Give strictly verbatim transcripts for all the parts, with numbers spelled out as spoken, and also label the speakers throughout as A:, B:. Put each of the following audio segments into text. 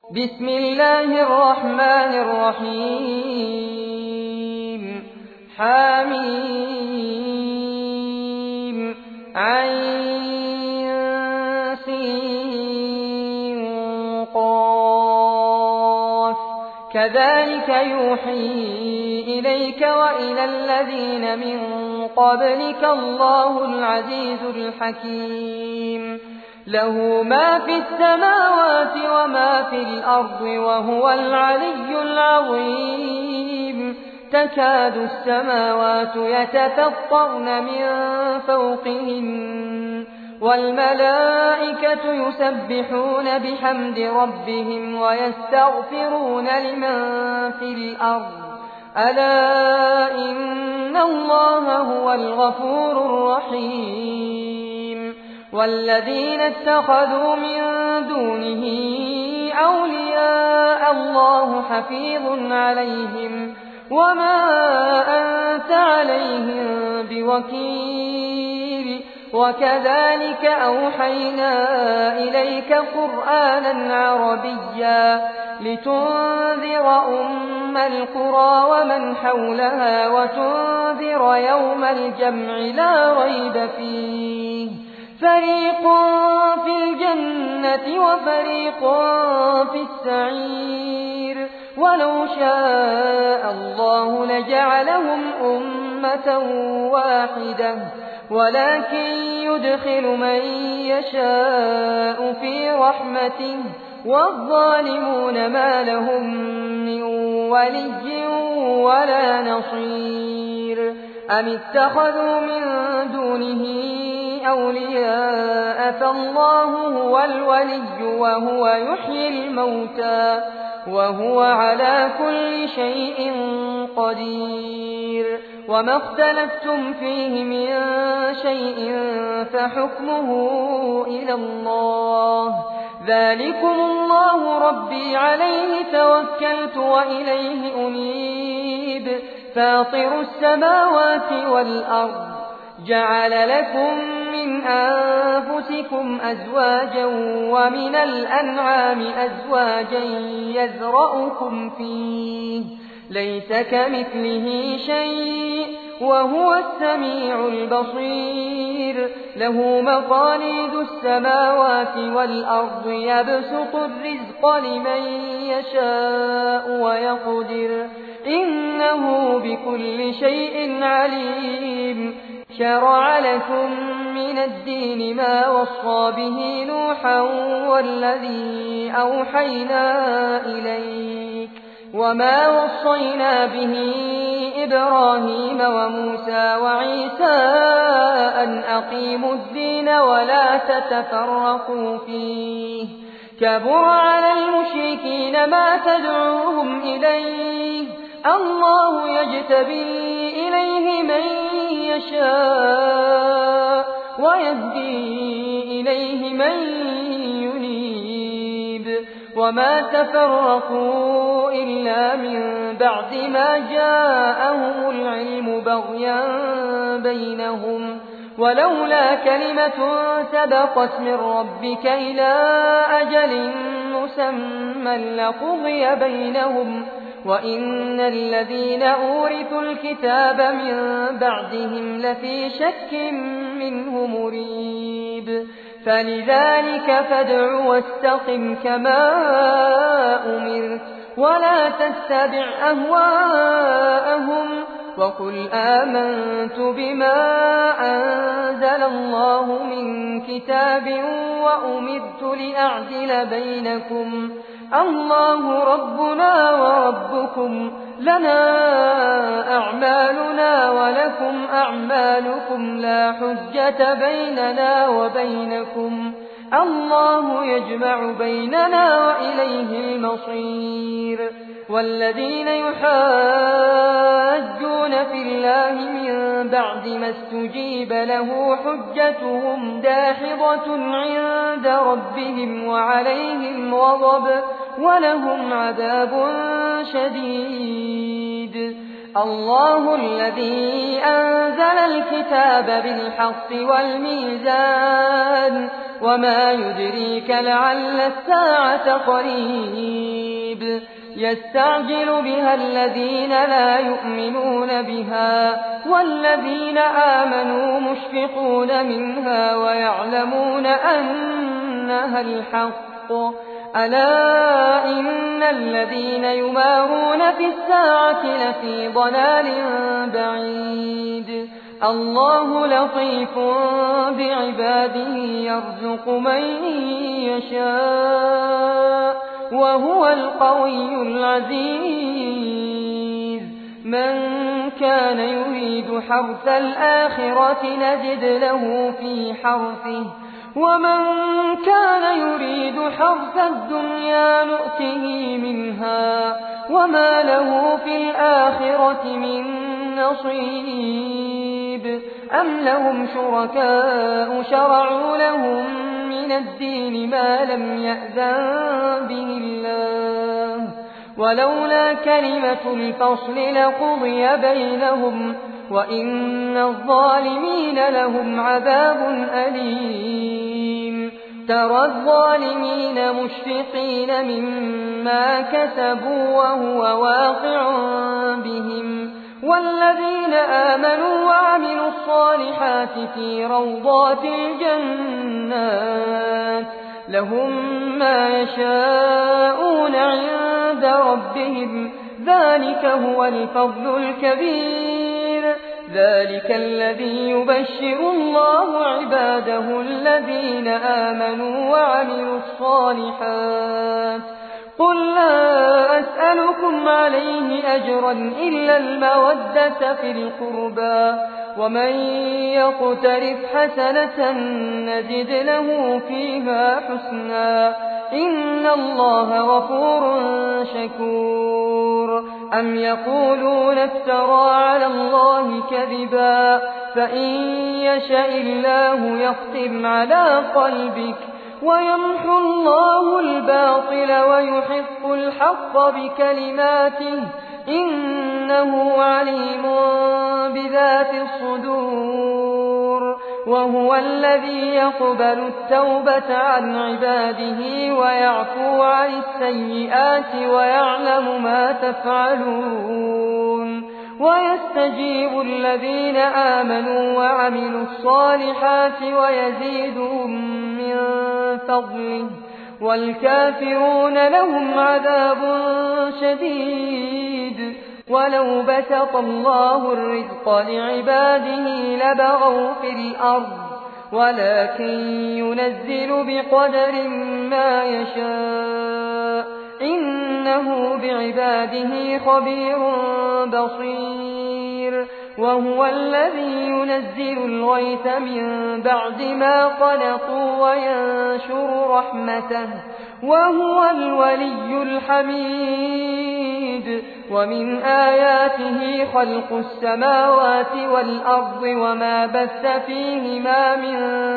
A: بسم الله الرحمن الرحيم حميم عين سين قاف كذلك يوحي إليك وإلى الذين من قبلك الله العزيز الحكيم له ما في السماوات وما في الأرض وهو العلي العظيم تكاد السماوات يتفطرن من فوقهن والملائكة يسبحون بحمد ربهم ويستغفرون لمن في الأرض ألا إن الله هو الغفور الرحيم والذين اتخذوا من دونه أولياء الله حفيظ عليهم وما أنت عليهم بوكيل وكذلك أوحينا إليك قرآنا عربيا لتنذر أم القرى ومن حولها وتنذر يوم الجمع لا ريب فيه فريق في الجنة وفريق في السعير ولو شاء الله لجعلهم أمة واحدة ولكن يدخل من يشاء في رحمته والظالمون ما لهم من ولي ولا نصير أم اتخذوا من دونه أولياء فالله هو الولي وهو يحيي الموتى وهو على كل شيء قدير وما اختلفتم فيه من شيء فحكمه إلى الله ذلكم الله ربي عليه توكلت وإليه أنيب فاطر السماوات والأرض جعل لكم من أنفسكم أزواجا ومن الأنعام أزواجا يذرأكم فيه ليس كمثله شيء وهو السميع البصير له مقاليد السماوات والأرض يبسط الرزق لمن يشاء ويقدر إنه بكل شيء عليم شرع لكم من الدين ما وصى به نوحا والذي أوحينا إليك وما وصينا به إبراهيم وموسى وعيسى أن أقيموا الدين ولا تتفرقوا فيه كبر على المشركين ما تدعوهم إليه الله يجتبي إليه من يشاء ويهدي إليه من ينيب وما تفرقوا إلا من بعد ما جاءهم العلم بغيا بينهم ولولا كلمة سبقت من ربك إلى أجل مسمى لقضي بينهم وإن الذين أورثوا الكتاب من بعدهم لفي شك منه مريب فلذلك فادع واستقم كما أمرت ولا تتبع أهواءهم وقل آمنت بما أنزل الله من كتاب وأمرت لأعدل بينكم الله ربنا وربكم لنا أعمالنا ولكم أعمالكم لا حجة بيننا وبينكم الله يجمع بيننا وإليه المصير والذين يحاجون في الله من بعد ما استجيب له حجتهم داحضة عند ربهم وعليهم غضب ولهم عذاب شديد الله الذي أنزل الكتاب بالحق والميزان وما يدريك لعل الساعة قريب يستعجل بها الذين لا يؤمنون بها والذين آمنوا مشفقون منها ويعلمون أنها الحق ألا إن الذين يمارون في الساعة لفي ضلال بعيد الله لطيف بعباده يرزق من يشاء وهو القوي العزيز من كان يريد حرث الآخرة نجد له في حرثه ومن كان يريد حرث الدنيا نؤته منها وما له في الآخرة من نصيب أم لهم شركاء شرعوا لهم من الدين ما لم يأذن به الله ولولا كلمة الفصل لقضي بينهم وإن الظالمين لهم عذاب أليم ترى الظالمين مشفقين مما كسبوا وهو واقع بهم والذين آمنوا وعملوا الصالحات في روضات الجنات لهم ما يشاءون عند ربهم ذلك هو الفضل الكبير ذلك الذي يبشر الله عباده الذين آمنوا وعملوا الصالحات قل لا أسألكم عليه أجرا إلا المودة في القربى ومن يقترف حسنة نزد له فيها حسنا إن الله غفور شكور أم يقولون افترى على الله كذبا فإن يشاء الله يختم على قلبك ويمحو الله الباطل ويحق الحق بكلماته إنه عليم بذات الصدور وهو الذي يقبل التوبة عن عباده ويعفو عن السيئات ويعلم ما تفعلون ويستجيب الذين آمنوا وعملوا الصالحات ويزيدهم من فضله والكافرون لهم عذاب شديد ولو بسط الله الرزق لعباده لبغوا في الأرض ولكن ينزل بقدر ما يشاء إنه بعباده خبير بصير وهو الذي ينزل الغيث من بعد ما قنطوا وينشر رحمته وهو الولي الحميد ومن آياته خلق السماوات والأرض وما بث فيهما من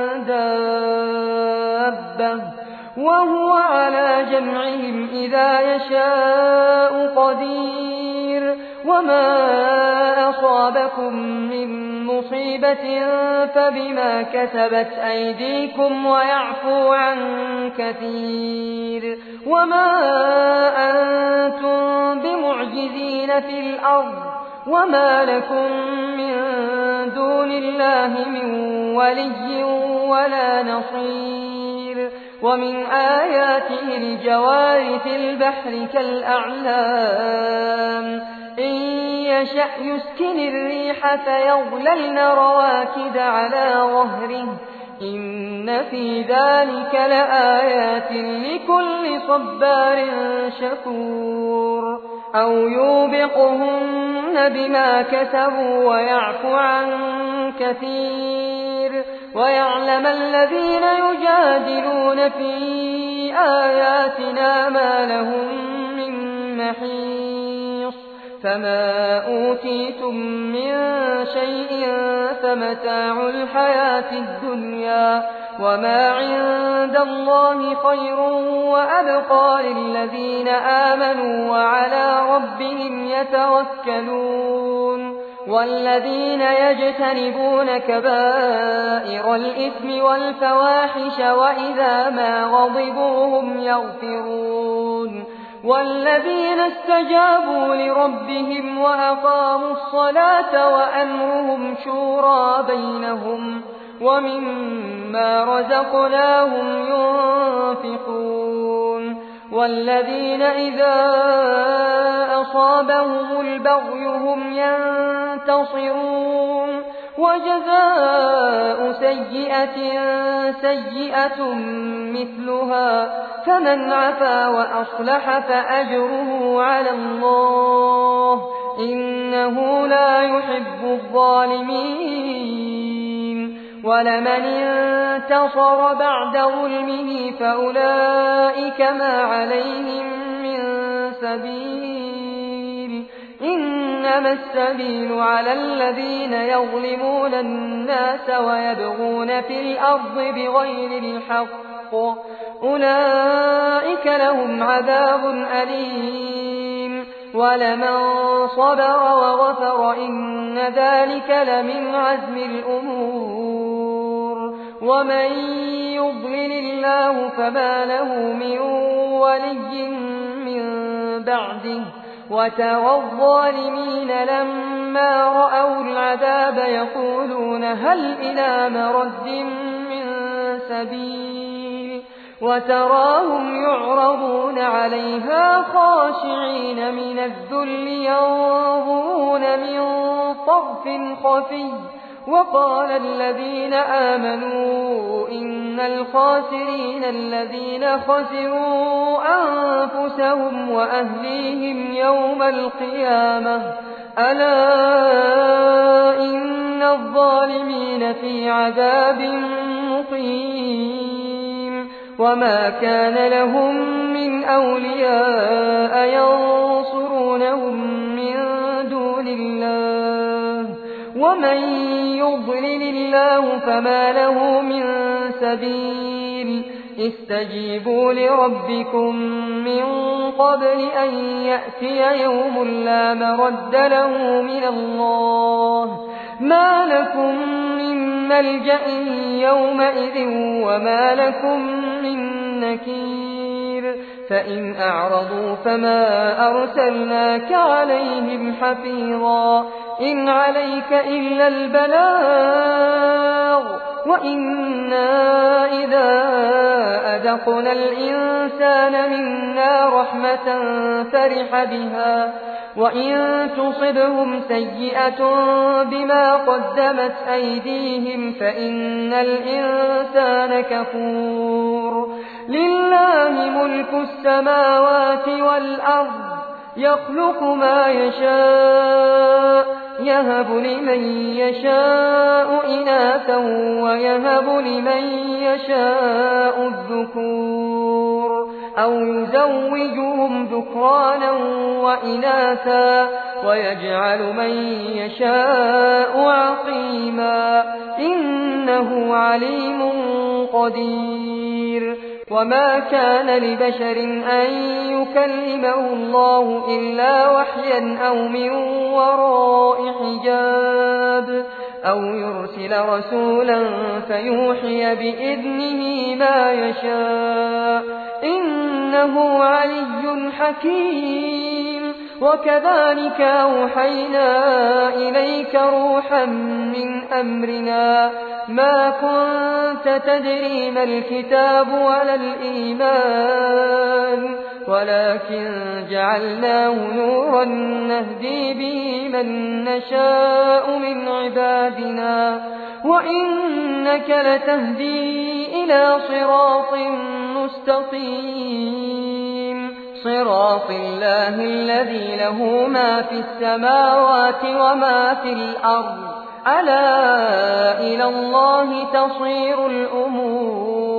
A: دابة وهو على جمعهم إذا يشاء قدير وما أصابكم من مصيبة فبما كسبت أيديكم ويعفو عن كثير وما أنتم بمعجزين في الأرض وما لكم من دون الله من ولي ولا نصير ومن آياته الجوار في البحر كالأعلام إن يشأ يسكن الريح فيظللن رواكد على ظهره إن في ذلك لآيات لكل صبار شكور أو يوبقهن بما كسبوا ويعفو عن كثير ويعلم الذين يجادلون في آياتنا ما لهم من محيص فما أوتيتم من شيء فمتاع الحياة الدنيا وما عند الله خير وأبقى للذين آمنوا وعلى ربهم ربهم يتوكلون والذين يجتنبون كبائر الإثم والفواحش وإذا ما غضبوا هم يغفرون والذين استجابوا لربهم وأقاموا الصلاة وأمرهم شورى بينهم ومما رزقناهم ينفقون والذين إذا أصابهم البغي هم ينتصرون وجزاء سيئة سيئة مثلها فمن عفا وأصلح فأجره على الله إنه لا يحب الظالمين ولمن انتصر بعد ظلمه فأولئك ما عليهم من سبيل إنما السبيل على الذين يظلمون الناس ويبغون في الأرض بغير الحق أولئك لهم عذاب أليم ولمن صبر وغفر إن ذلك لمن عزم الأمور ومن يضلل الله فما له من ولي من بعده وترى الظالمين لما رأوا العذاب يقولون هل إلى مرد من سبيل وتراهم يعرضون عليها خاشعين من الذل ينظرون من طرف خفي وقال الذين آمنوا إن الخاسرين الذين خسروا أنفسهم وأهليهم يوم القيامة ألا إن الظالمين في عذاب مقيم وما كان لهم من أولياء ينصرونهم من دون الله ومن يضلل الله فما له من سبيل استجيبوا لربكم من قبل أن يأتي يوم لا مرد له من الله ما لكم من ملجأ يومئذ وما لكم من نكير فإن أعرضوا فما أرسلناك عليهم حفيظا إن عليك إلا البلاغ وإنا إذا أذقنا الإنسان منا رحمة فرح بها وإن تصبهم سيئة بما قدمت أيديهم فإن الإنسان كفور لله ملك السماوات والأرض يخلق ما يشاء يهب لمن يشاء إناثا ويهب لمن يشاء الذكور أو يزوجهم ذكرانا وإناثا ويجعل من يشاء عقيما إنه عليم قدير وما كان لبشر أن يكلمه الله إلا وحيا أو من وراء حجاب أو يرسل رسولا فيوحي بإذنه ما يشاء إنه علي حكيم وكذلك أوحينا إليك روحا من أمرنا ما كنت تدري ما الكتاب ولا الإيمان ولكن جعلناه نورا نهدي به من نشاء من عبادنا وإنك لتهدي إلى صراط مستقيم صراط الله الذي له ما في السماوات وما في الأرض ألا إلى الله تصير الأمور